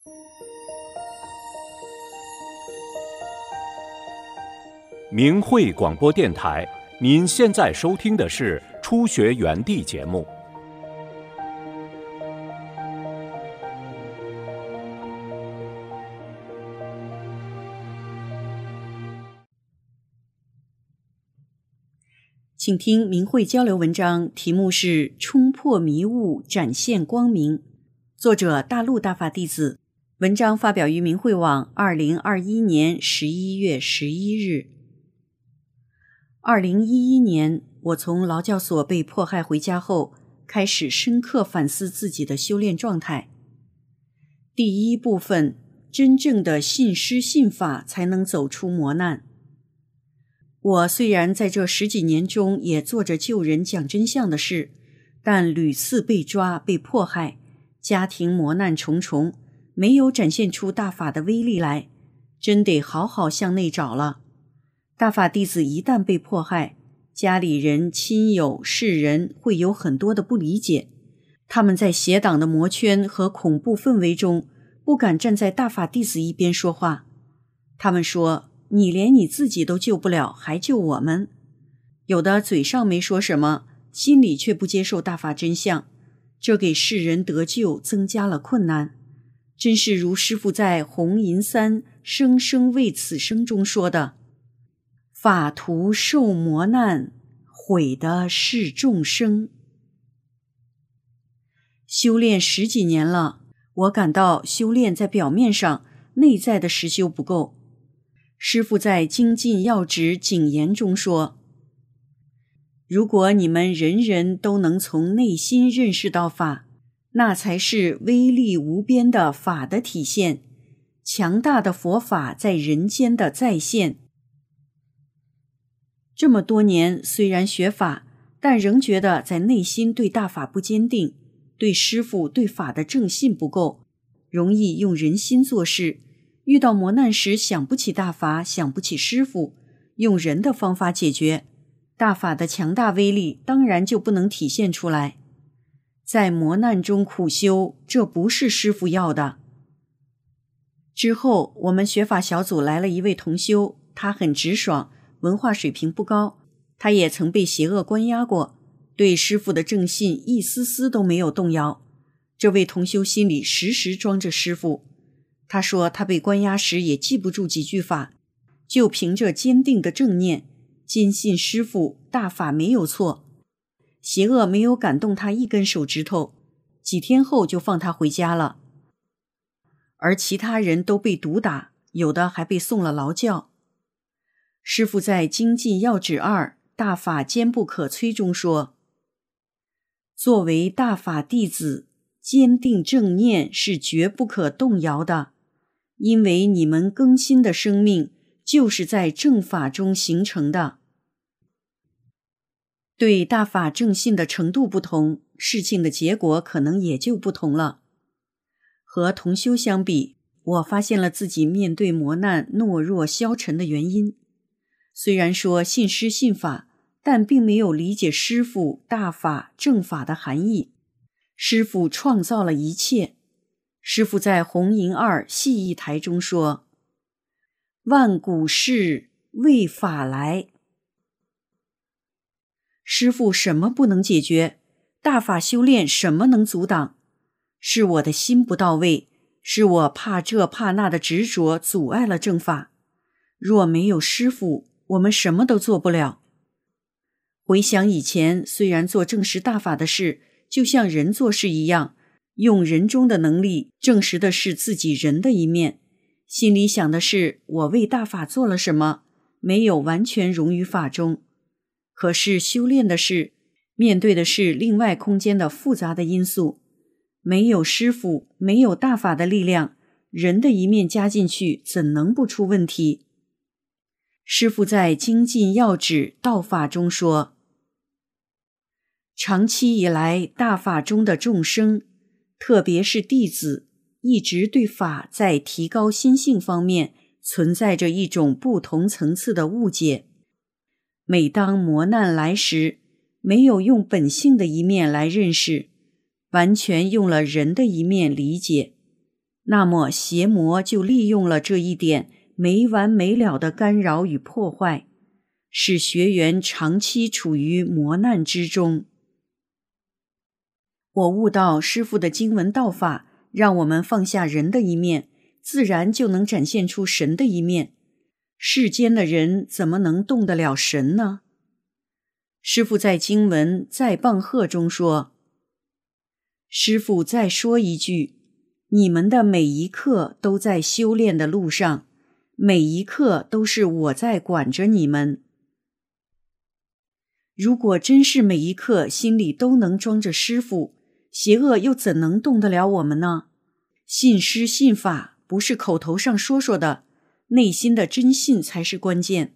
明慧广播电台，您现在收听的是初学园地节目。 请听明慧交流文章，题目是《冲破迷雾，展现光明》，作者大陆大法弟子。文章发表于明慧网2021年11月11日。2011年，我从劳教所被迫害回家后，开始深刻反思自己的修炼状态。第一部分，真正的信师信法才能走出磨难。我虽然在这10几年中也做着救人讲真相的事，但屡次被抓被迫害，家庭磨难重重，没有展现出大法的威力来，真得好好向内找了。大法弟子一旦被迫害，家里人、亲友、世人会有很多的不理解，他们在邪党的魔圈和恐怖氛围中，不敢站在大法弟子一边说话。他们说，你连你自己都救不了，还救我们？有的嘴上没说什么，心里却不接受大法真相，这给世人得救增加了困难。真是如师父在《红银三生生为此生》中说的，法徒受磨难，毁的是众生。修炼10几年了，我感到修炼在表面上，内在的实修不够。师父在《精进要旨谨言》中说，如果你们人人都能从内心认识到法，那才是威力无边的法的体现，强大的佛法在人间的再现。这么多年虽然学法，但仍觉得在内心对大法不坚定，对师父对法的正信不够，容易用人心做事，遇到磨难时想不起大法，想不起师父，用人的方法解决，大法的强大威力当然就不能体现出来。在磨难中苦修，这不是师父要的。之后我们学法小组来了一位同修，他很直爽，文化水平不高，他也曾被邪恶关押过，对师父的正信一丝丝都没有动摇。这位同修心里时时装着师父，他说他被关押时也记不住几句法，就凭着坚定的正念，坚信师父大法没有错，邪恶没有感动他一根手指头，几天后就放他回家了。而其他人都被毒打，有的还被送了劳教。师父在《精进要旨2大法坚不可摧》中说，作为大法弟子，坚定正念是绝不可动摇的，因为你们更新的生命就是在正法中形成的。对大法正信的程度不同，事情的结果可能也就不同了。和同修相比，我发现了自己面对磨难懦弱消沉的原因。虽然说信师信法，但并没有理解师父大法正法的含义。师父创造了一切。师父在《红银2系义台》中说，万古事为法来。师父什么不能解决？大法修炼什么能阻挡？是我的心不到位，是我怕这怕那的执着阻碍了正法。若没有师父，我们什么都做不了。回想以前，虽然做证实大法的事，就像人做事一样，用人中的能力证实的是自己人的一面，心里想的是我为大法做了什么，没有完全融于法中。可是修炼的事，面对的是另外空间的复杂的因素，没有师父，没有大法的力量，人的一面加进去，怎能不出问题？师父在《精进要旨道法》中说，长期以来，大法中的众生，特别是弟子，一直对法在提高心性方面存在着一种不同层次的误解。每当磨难来时，没有用本性的一面来认识，完全用了人的一面理解， 那么邪魔就利用了这一点没完没了的干扰与破坏，使学员长期处于磨难之中。我悟到师父的经文道法，让我们放下人的一面，自然就能展现出神的一面。世间的人怎么能动得了神呢？师父在经文在棒喝中说，师父再说一句，你们的每一刻都在修炼的路上，每一刻都是我在管着你们。如果真是每一刻心里都能装着师父，邪恶又怎能动得了我们呢？信师信法不是口头上说说的，内心的真信才是关键。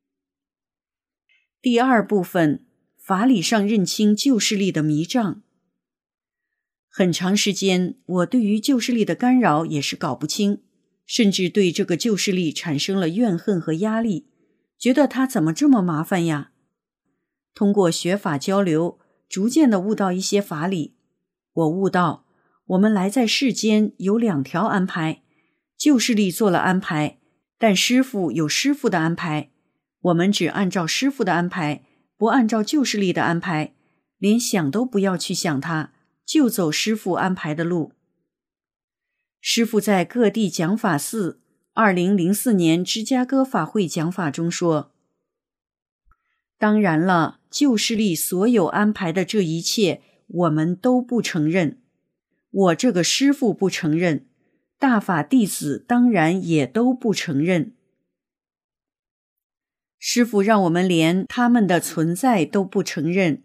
第二部分，法理上认清旧势力的迷障。很长时间，我对于旧势力的干扰也是搞不清，甚至对这个旧势力产生了怨恨和压力，觉得他怎么这么麻烦呀？通过学法交流，逐渐地悟到一些法理。我悟到，我们来在世间有2条安排，旧势力做了安排，但师父有师父的安排，我们只按照师父的安排，不按照旧势力的安排，连想都不要去想它，就走师父安排的路。师父在各地讲法寺2004年芝加哥法会讲法中说，当然了，旧势力所有安排的这一切我们都不承认，我这个师父不承认，大法弟子当然也都不承认。师父让我们连他们的存在都不承认，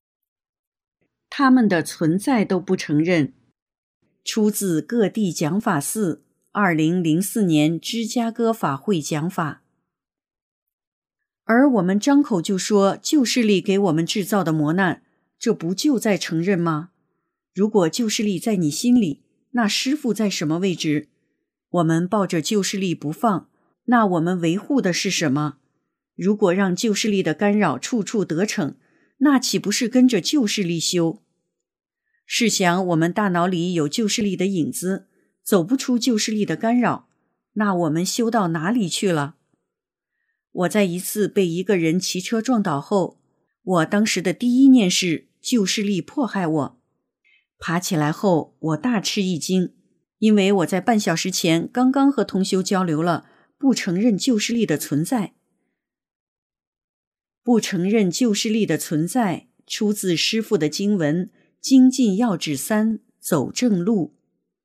出自各地讲法寺2004年芝加哥法会讲法。而我们张口就说旧势力给我们制造的磨难，这不就在承认吗？如果旧势力在你心里，那师父在什么位置？我们抱着旧势力不放，那我们维护的是什么？如果让旧势力的干扰处处得逞，那岂不是跟着旧势力修？试想我们大脑里有旧势力的影子，走不出旧势力的干扰，那我们修到哪里去了？我在一次被一个人骑车撞倒后，我当时的第一念是旧势力迫害我。爬起来后，我大吃一惊，因为我在半小时前刚刚和同修交流了不承认旧势力的存在。不承认旧势力的存在，出自师父的经文《精进要旨3：走正路》。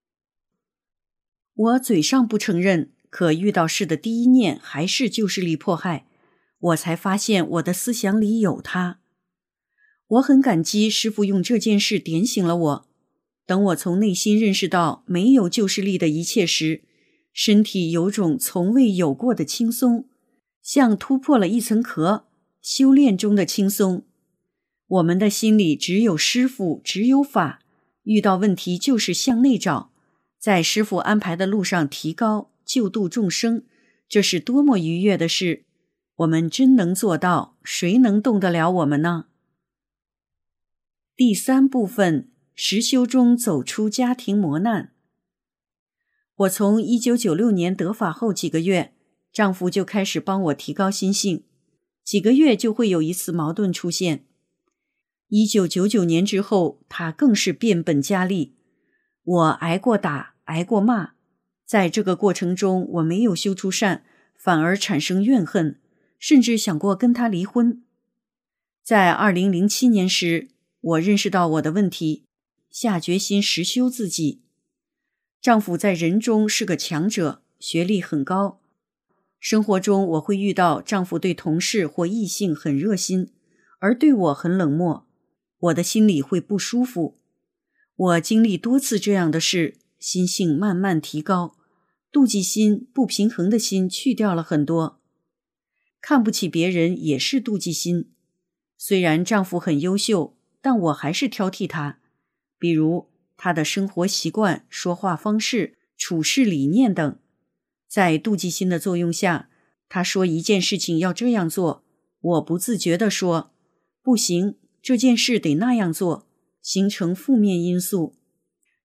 我嘴上不承认，可遇到事的第一念还是旧势力迫害，我才发现我的思想里有它。我很感激师父用这件事点醒了我。等我从内心认识到没有旧势力的一切时，身体有种从未有过的轻松，像突破了一层壳，修炼中的轻松。我们的心里只有师父，只有法，遇到问题就是向内找，在师父安排的路上提高，救度众生，这是多么愉悦的事！我们真能做到，谁能动得了我们呢？第3部分，实修中走出家庭磨难。我从1996年得法后几个月，丈夫就开始帮我提高心性，几个月就会有一次矛盾出现。1999年之后，他更是变本加厉。我挨过打，挨过骂，在这个过程中，我没有修出善，反而产生怨恨，甚至想过跟他离婚。在2007年时，我认识到我的问题，下决心实修自己。丈夫在人中是个强者，学历很高。生活中我会遇到丈夫对同事或异性很热心，而对我很冷漠，我的心里会不舒服。我经历多次这样的事，心性慢慢提高，妒忌心、不平衡的心去掉了很多。看不起别人也是妒忌心。虽然丈夫很优秀，但我还是挑剔他，比如他的生活习惯、说话方式、处事理念等。在妒忌心的作用下，他说一件事情要这样做，我不自觉地说，不行，这件事得那样做，形成负面因素。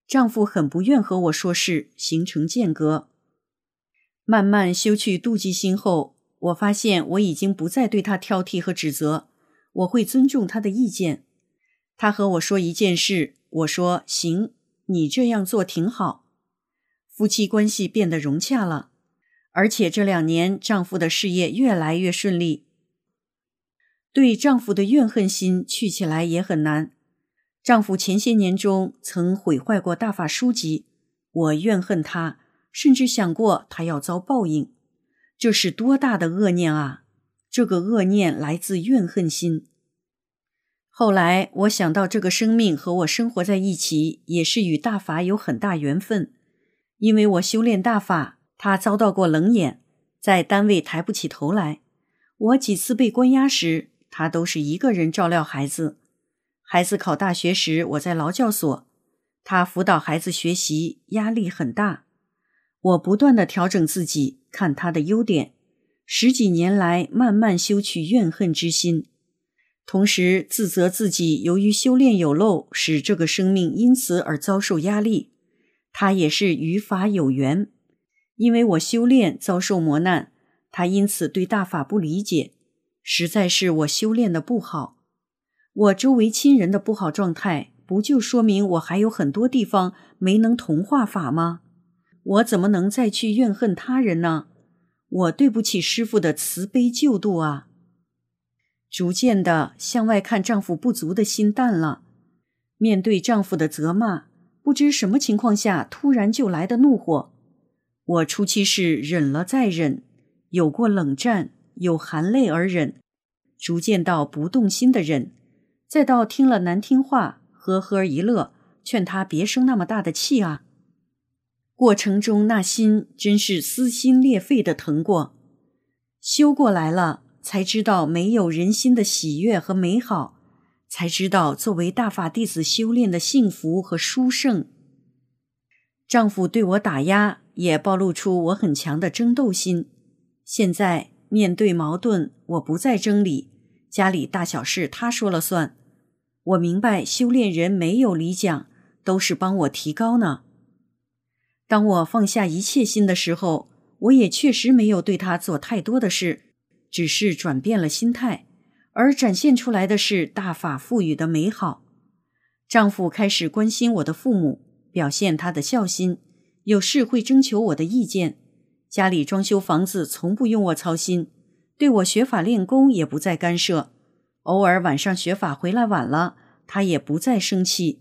丈夫很不愿和我说事，形成间隔。慢慢修去妒忌心后，我发现我已经不再对他挑剔和指责，我会尊重他的意见。他和我说一件事，我说行，你这样做挺好。夫妻关系变得融洽了，而且这2年丈夫的事业越来越顺利。对丈夫的怨恨心去起来也很难。丈夫前些年中曾毁坏过大法书籍，我怨恨他，甚至想过他要遭报应。这是多大的恶念啊！这个恶念来自怨恨心。后来我想到这个生命和我生活在一起，也是与大法有很大缘分。因为我修炼大法，他遭到过冷眼，在单位抬不起头来。我几次被关押时，他都是一个人照料孩子。孩子考大学时，我在劳教所，他辅导孩子学习，压力很大。我不断地调整自己，看他的优点，10几年来慢慢修去怨恨之心，同时自责自己由于修炼有漏，使这个生命因此而遭受压力。他也是与法有缘，因为我修炼遭受磨难，他因此对大法不理解，实在是我修炼的不好。我周围亲人的不好状态，不就说明我还有很多地方没能同化法吗？我怎么能再去怨恨他人呢？我对不起师父的慈悲救度啊！逐渐的向外看丈夫不足的心淡了，面对丈夫的责骂，不知什么情况下突然就来的怒火。我初期是忍了再忍，有过冷战，有含泪而忍，逐渐到不动心的忍，再到听了难听话，呵呵一乐，劝他别生那么大的气啊。过程中那心真是撕心裂肺的疼过。修过来了，才知道没有人心的喜悦和美好，才知道作为大法弟子修炼的幸福和殊胜。丈夫对我打压，也暴露出我很强的争斗心。现在面对矛盾，我不再争理，家里大小事他说了算。我明白修炼人没有理讲，都是帮我提高呢。当我放下一切心的时候，我也确实没有对他做太多的事，只是转变了心态，而展现出来的是大法赋予的美好。丈夫开始关心我的父母，表现他的孝心，有事会征求我的意见。家里装修房子从不用我操心，对我学法练功也不再干涉。偶尔晚上学法回来晚了，他也不再生气。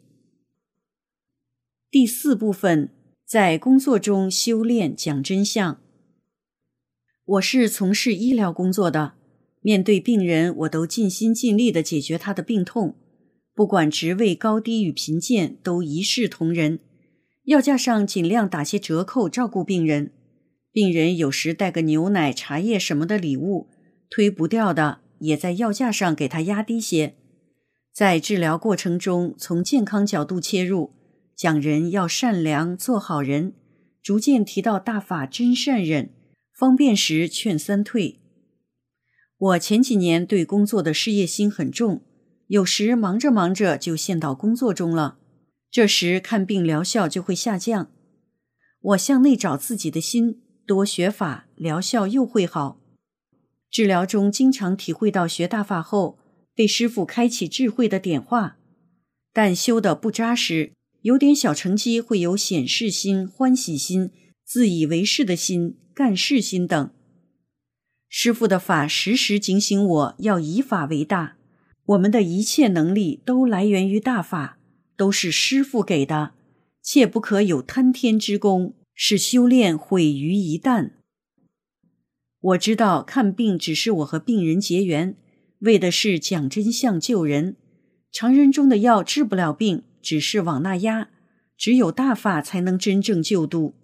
第4部分，在工作中修炼讲真相。我是从事医疗工作的，面对病人，我都尽心尽力地解决他的病痛，不管职位高低与贫贱，都一视同仁。药价上尽量打些折扣照顾病人，病人有时带个牛奶、茶叶什么的礼物，推不掉的也在药价上给他压低些。在治疗过程中，从健康角度切入，讲人要善良做好人，逐渐提到大法真善忍，方便时劝3退。我前几年对工作的事业心很重，有时忙着忙着就陷到工作中了，这时看病疗效就会下降。我向内找自己的心，多学法，疗效又会好。治疗中经常体会到学大法后，被师父开启智慧的点化，但修得不扎实，有点小成绩会有显示心、欢喜心、自以为是的心、干事心等。师父的法时时警醒我要以法为大，我们的一切能力都来源于大法，都是师父给的，切不可有贪天之功，使修炼毁于一旦。我知道看病只是我和病人结缘，为的是讲真相救人。常人中的药治不了病，只是往那压，只有大法才能真正救度。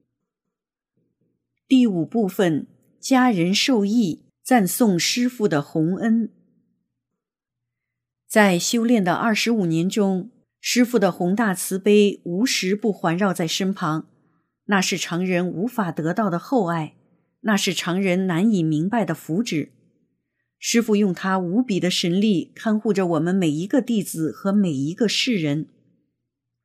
第5部分，家人受益，赞颂师父的洪恩。在修炼的25年中，师父的宏大慈悲无时不环绕在身旁，那是常人无法得到的厚爱，那是常人难以明白的福祉。师父用他无比的神力看护着我们每一个弟子和每一个世人。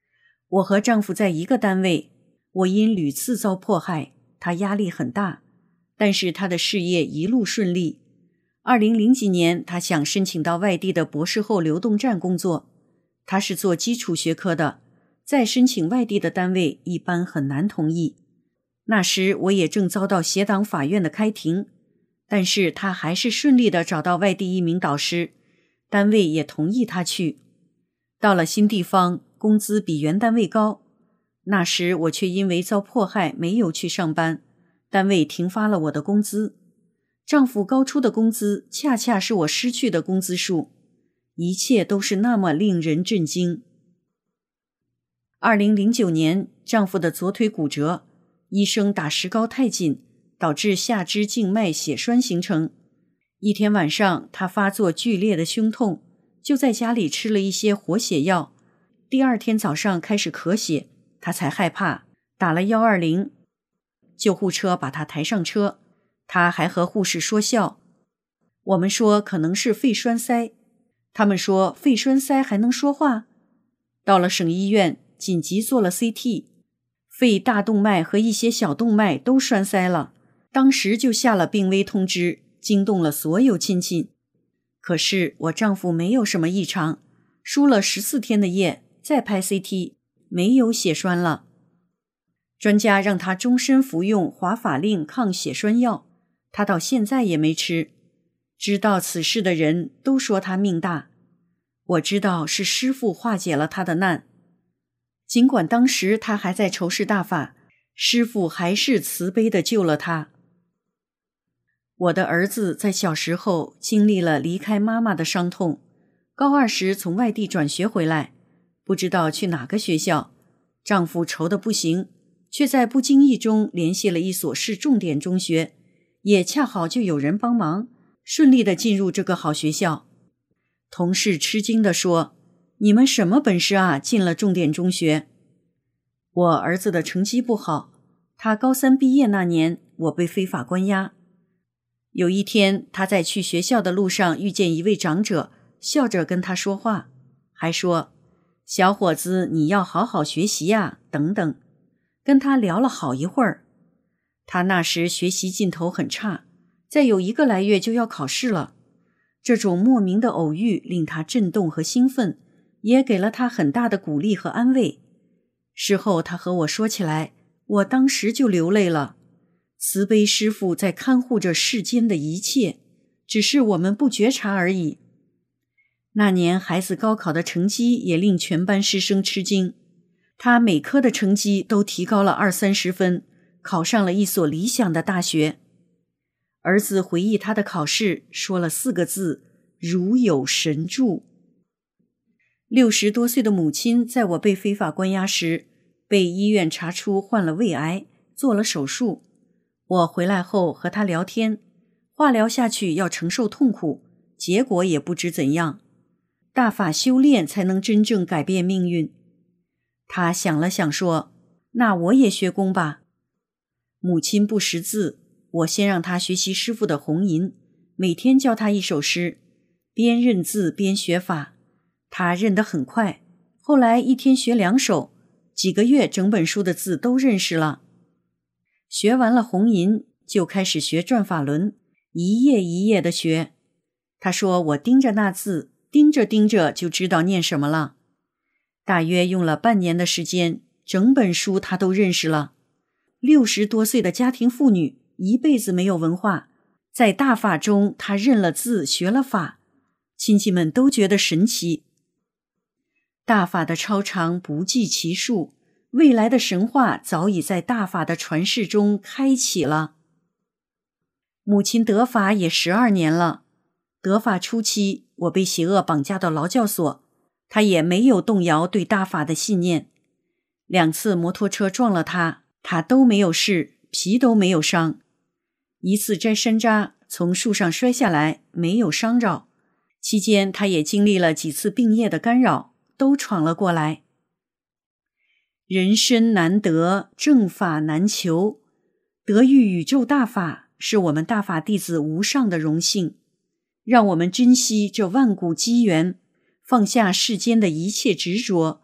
我和丈夫在一个单位，我因屡次遭迫害，他压力很大，但是他的事业一路顺利。2000几年，他想申请到外地的博士后流动站工作，他是做基础学科的，再申请外地的单位一般很难同意。那时我也正遭到协党法院的开庭，但是他还是顺利地找到外地一名导师，单位也同意他去。到了新地方，工资比原单位高，那时我却因为遭迫害没有去上班，单位停发了我的工资。丈夫高出的工资恰恰是我失去的工资数，一切都是那么令人震惊。2009年，丈夫的左腿骨折，医生打石膏太紧，导致下肢静脉血栓形成。一天晚上，他发作剧烈的胸痛，就在家里吃了一些活血药。第二天早上开始咳血，他才害怕，打了120，救护车把他抬上车。他还和护士说笑，我们说可能是肺栓塞，他们说肺栓塞还能说话。到了省医院，紧急做了 CT， 肺大动脉和一些小动脉都栓塞了，当时就下了病危通知，惊动了所有亲戚。可是我丈夫没有什么异常，输了14天的液，再拍 CT， 没有血栓了。专家让他终身服用华法令抗血栓药，他到现在也没吃。知道此事的人都说他命大，我知道是师父化解了他的难。尽管当时他还在仇视大法，师父还是慈悲地救了他。我的儿子在小时候经历了离开妈妈的伤痛，高2时从外地转学回来，不知道去哪个学校，丈夫愁得不行，却在不经意中联系了一所市重点中学，也恰好就有人帮忙，顺利地进入这个好学校。同事吃惊地说，你们什么本事啊，进了重点中学。我儿子的成绩不好，他高3毕业那年，我被非法关押。有一天，他在去学校的路上遇见一位长者，笑着跟他说话，还说，小伙子，你要好好学习呀，等等，跟他聊了好一会儿。他那时学习劲头很差，再有1个来月就要考试了。这种莫名的偶遇令他震动和兴奋，也给了他很大的鼓励和安慰。事后他和我说起来，我当时就流泪了。慈悲师父在看护着世间的一切，只是我们不觉察而已。那年孩子高考的成绩也令全班师生吃惊，他每科的成绩都提高了20-30分，考上了一所理想的大学。儿子回忆他的考试，说了4个字，如有神助。60多岁的母亲在我被非法关押时，被医院查出患了胃癌，做了手术。我回来后和他聊天，化疗下去要承受痛苦，结果也不知怎样。大法修炼才能真正改变命运。他想了想说，那我也学功吧。母亲不识字，我先让他学习师父的红吟，每天教他一首诗，边认字边学法。他认得很快，后来一天学2首，几个月整本书的字都认识了。学完了红吟，就开始学转法轮，一页一页的学。他说我盯着那字，盯着盯着就知道念什么了。大约用了半年的时间，整本书他都认识了。60多岁的家庭妇女，一辈子没有文化，在大法中他认了字，学了法，亲戚们都觉得神奇。大法的超常不计其数，未来的神话早已在大法的传世中开启了。母亲得法也12年了，得法初期，我被邪恶绑架到劳教所，她也没有动摇对大法的信念。2次摩托车撞了她，她都没有事，皮都没有伤。一次摘山楂，从树上摔下来，没有伤着。期间她也经历了几次病业的干扰，都闯了过来。人身难得，正法难求，得遇宇宙大法，是我们大法弟子无上的荣幸。让我们珍惜这万古机缘，放下世间的一切执着，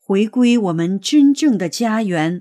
回归我们真正的家园。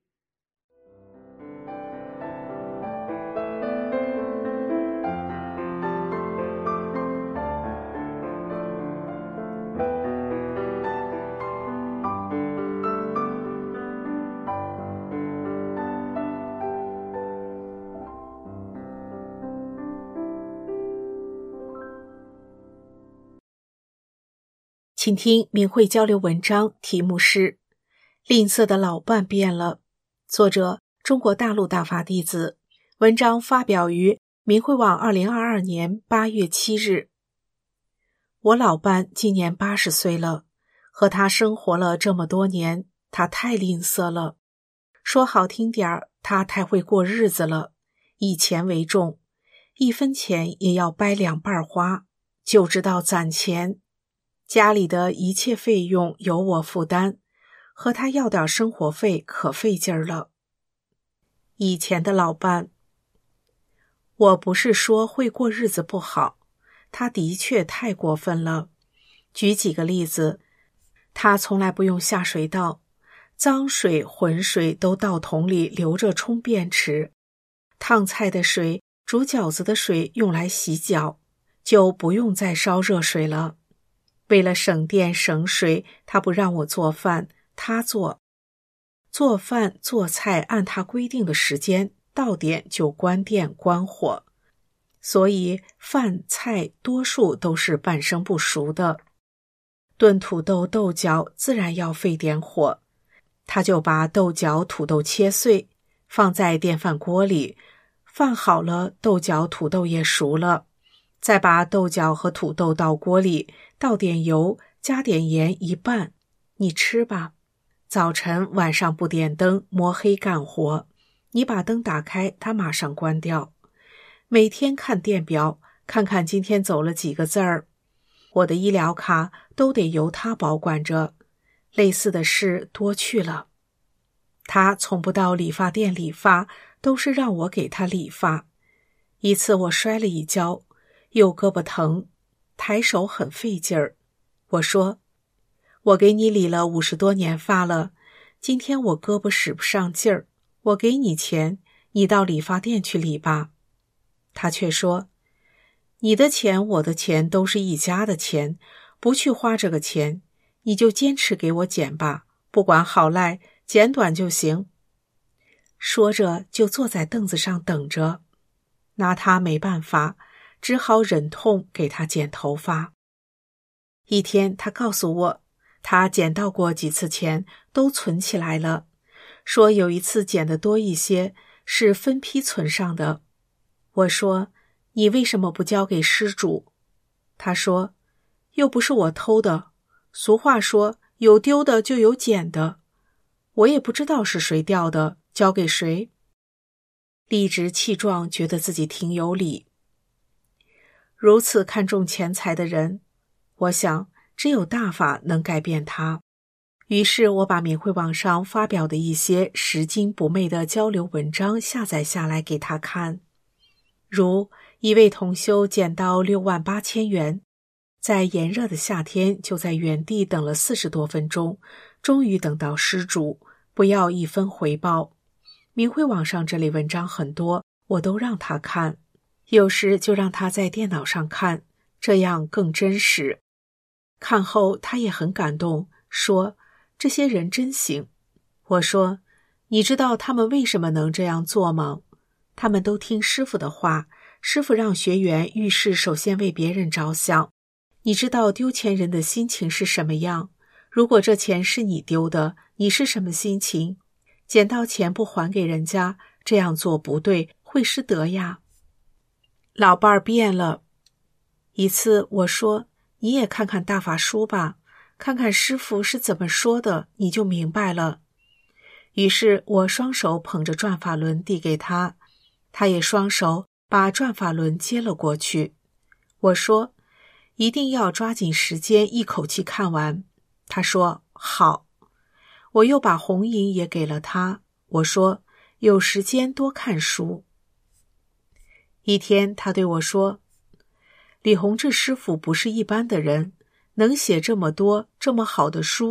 请听明慧交流文章，题目是《吝啬的老伴变了》，作者中国大陆大法弟子，文章发表于明慧网2022年8月7日。我老伴今年80岁了，和他生活了这么多年，他太吝啬了。说好听点儿，他太会过日子了，以钱为重，1分钱也要掰2半花，就知道攒钱。家里的一切费用由我负担，和他要点生活费可费劲儿了。以前的老伴，我不是说会过日子不好，他的确太过分了。举几个例子，他从来不用下水道，脏水浑水都倒桶里留着冲便池，烫菜的水、煮饺子的水用来洗脚，就不用再烧热水了。为了省电省水，他不让我做饭，他做。做饭做菜按他规定的时间，到点就关电关火，所以饭菜多数都是半生不熟的。炖土豆豆角自然要费点火，他就把豆角土豆切碎，放在电饭锅里，饭好了，豆角土豆也熟了，再把豆角和土豆倒锅里，倒点油，加点盐一拌，你吃吧。早晨晚上不点灯，摸黑干活，你把灯打开，他马上关掉。每天看电表，看看今天走了几个字儿。我的医疗卡都得由他保管着，类似的事多去了。他从不到理发店理发，都是让我给他理发。一次我摔了一跤，右胳膊疼，抬手很费劲儿。我说，我给你理了50多年发了，今天我胳膊使不上劲儿，我给你钱，你到理发店去理吧。他却说，你的钱我的钱都是一家的钱，不去花这个钱，你就坚持给我剪吧，不管好赖，剪短就行。说着就坐在凳子上等着，拿他没办法，只好忍痛给他剪头发。一天他告诉我，他捡到过几次钱，都存起来了，说有一次捡得多一些，是分批存上的。我说，你为什么不交给失主？他说，又不是我偷的，俗话说有丢的就有捡的，我也不知道是谁掉的，交给谁。理直气壮，觉得自己挺有理。如此看重钱财的人，我想只有大法能改变他。于是我把明慧网上发表的一些拾金不昧的交流文章下载下来给他看。如一位同修捡到68000元，在炎热的夏天就在原地等了40多分钟，终于等到失主，不要1分回报。明慧网上这类文章很多，我都让他看，有时就让他在电脑上看，这样更真实。看后他也很感动，说这些人真行。我说，你知道他们为什么能这样做吗？他们都听师父的话，师父让学员遇事首先为别人着想。你知道丢钱人的心情是什么样？如果这钱是你丢的，你是什么心情？捡到钱不还给人家，这样做不对，会失德呀。老伴儿变了。一次我说，你也看看大法书吧，看看师父是怎么说的，你就明白了。于是我双手捧着转法轮递给他，他也双手把转法轮接了过去。我说，一定要抓紧时间一口气看完。他说好。我又把红引也给了他，我说有时间多看书。一天他对我说，李洪志师傅不是一般的人，能写这么多这么好的书，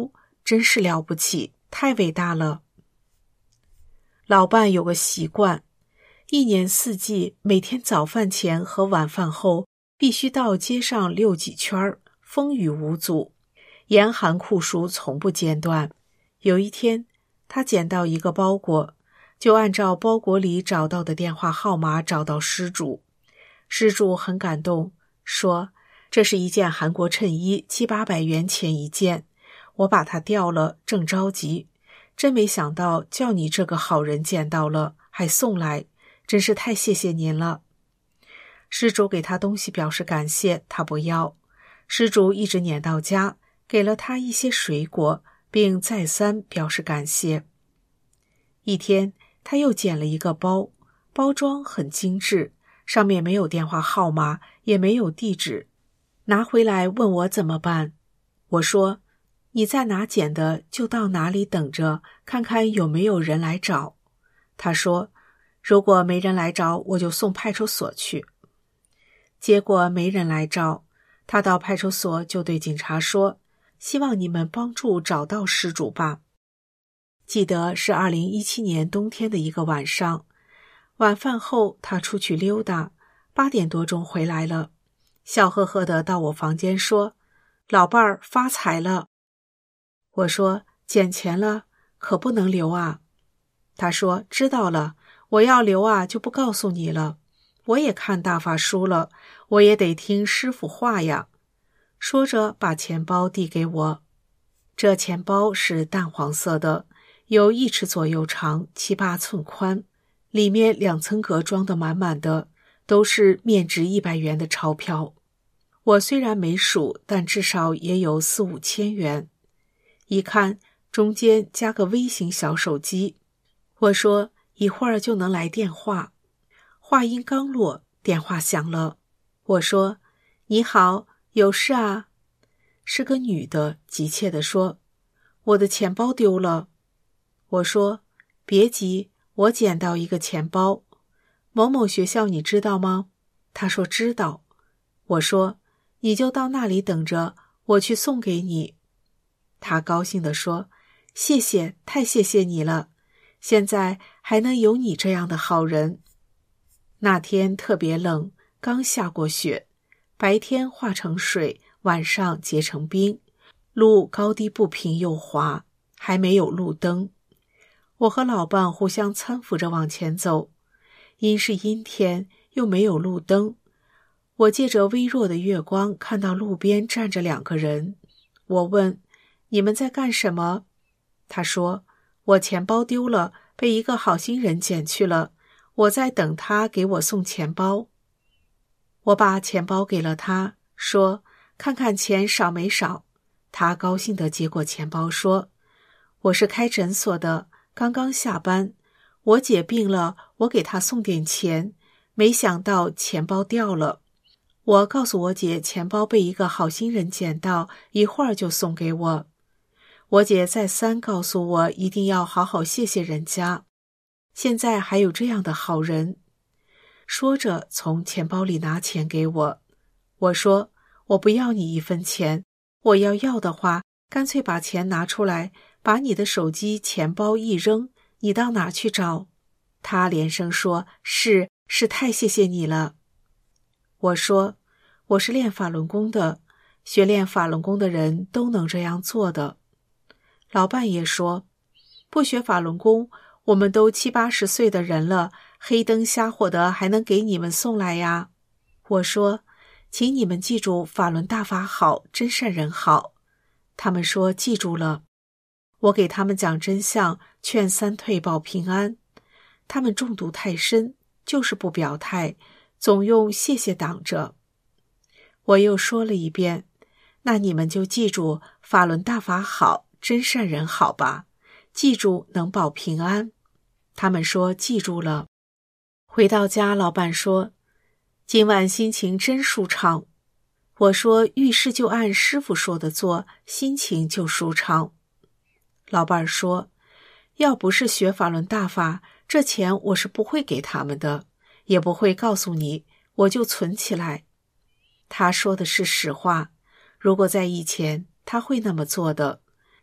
真是了不起，太伟大了。老伴有个习惯，一年四季每天早饭前和晚饭后必须到街上溜几圈，风雨无阻，严寒酷暑从不间断。有一天，他捡到一个包裹，就按照包裹里找到的电话号码找到失主。失主很感动，说这是一件韩国衬衣，700-800元钱一件，我把它掉了，正着急，真没想到叫你这个好人捡到了，还送来，真是太谢谢您了。失主给他东西表示感谢，他不要。失主一直撵到家，给了他一些水果，并再三表示感谢。一天，他又捡了一个包，包装很精致，上面没有电话号码，也没有地址。拿回来问我怎么办。我说，你在哪捡的就到哪里等着，看看有没有人来找。他说，如果没人来找，我就送派出所去。结果没人来找，他到派出所就对警察说，希望你们帮助找到失主吧。记得是2017年冬天的一个晚上，晚饭后他出去溜达，8点多钟回来了，笑呵呵地到我房间说，老伴儿发财了。我说，捡钱了，可不能留啊。他说，知道了，我要留啊就不告诉你了，我也看大法书了，我也得听师傅话呀。说着把钱包递给我。这钱包是淡黄色的，有1尺左右长，7-8寸宽，里面2层格装得满满的，都是面值100元的钞票。我虽然没数，但至少也有4-5千元。一看，中间加个微型小手机。我说，一会儿就能来电话。话音刚落，电话响了。我说，你好，有事啊？是个女的，急切地说，我的钱包丢了。我说，别急，我捡到一个钱包。某某学校你知道吗？她说知道。我说，你就到那里等着，我去送给你。她高兴地说，谢谢，太谢谢你了，现在还能有你这样的好人。那天特别冷，刚下过雪，白天化成水，晚上结成冰，路高低不平又滑，还没有路灯。我和老伴互相搀扶着往前走，因是阴天，又没有路灯。我借着微弱的月光看到路边站着2个人。我问，你们在干什么？他说，我钱包丢了，被一个好心人捡去了，我在等他给我送钱包。我把钱包给了他，说，看看钱少没少。他高兴地接过钱包说，我是开诊所的，刚刚下班，我姐病了，我给她送点钱，没想到钱包掉了。我告诉我姐钱包被一个好心人捡到，一会儿就送给我。我姐再三告诉我一定要好好谢谢人家，现在还有这样的好人。说着从钱包里拿钱给我。我说，我不要你1分钱，我要的话，干脆把钱拿出来，把你的手机钱包一扔，你到哪去找？他连声说，是太谢谢你了。我说，我是练法轮功的，学练法轮功的人都能这样做的。老伴也说，不学法轮功，我们都70-80岁的人了，黑灯瞎火的还能给你们送来呀。我说，请你们记住法轮大法好，真善人好。他们说记住了。我给他们讲真相，劝3退保平安。他们中毒太深，就是不表态，总用谢谢挡着。我又说了一遍，那你们就记住法轮大法好，真善人好吧，记住能保平安。他们说记住了。回到家，老伴说，今晚心情真舒畅。我说，遇事就按师傅说的做，心情就舒畅。老伴说，要不是学法轮大法，这钱我是不会给他们的，也不会告诉你，我就存起来。他说的是实话，如果在以前，他会那么做的。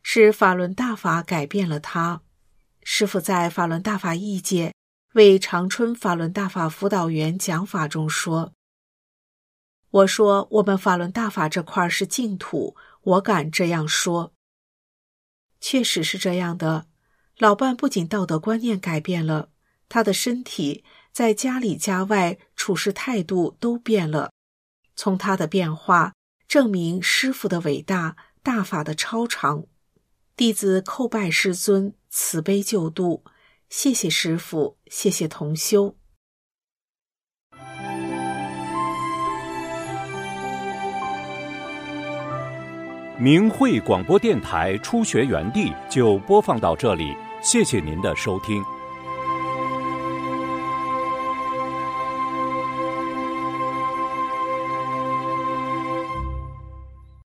是法轮大法改变了他。师父在法轮大法译解为长春法轮大法辅导员讲法中说，我说我们法轮大法这块是净土，我敢这样说。确实是这样的，老伴不仅道德观念改变了，他的身体在家里家外处事态度都变了。从他的变化证明师父的伟大，大法的超常。弟子叩拜师尊，慈悲救度，谢谢师父，谢谢同修。 明慧广播电台初学园地就播放到这里，谢谢您的收听。